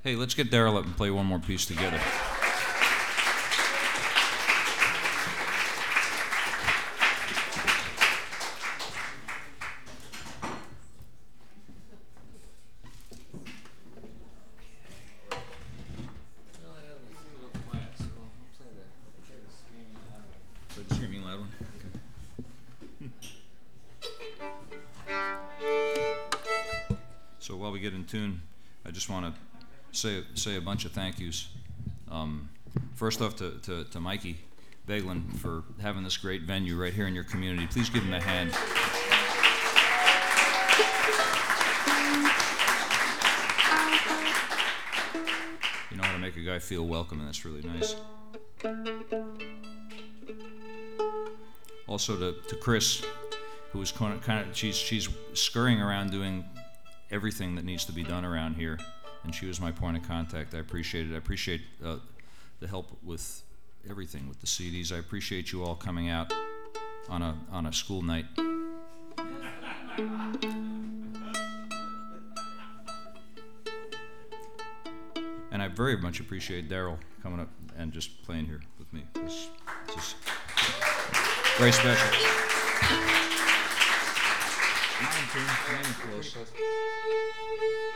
Hey, let's get Daryl up and play one more piece together. Play the screaming loud one. Okay. So while we get in tune, I just want to say a bunch of thank yous. First off to Mikey Beglin for having this great venue right here in your community. Please give him a hand. You know how to make a guy feel welcome, and that's really nice. Also to Chris, who was kind of she's scurrying around doing everything that needs to be done around here, and she was my point of contact. I appreciate it. I appreciate the help with everything, with the CDs. I appreciate you all coming out on a school night. And I very much appreciate Daryl coming up and just playing here with me. This is very special. Come on, close.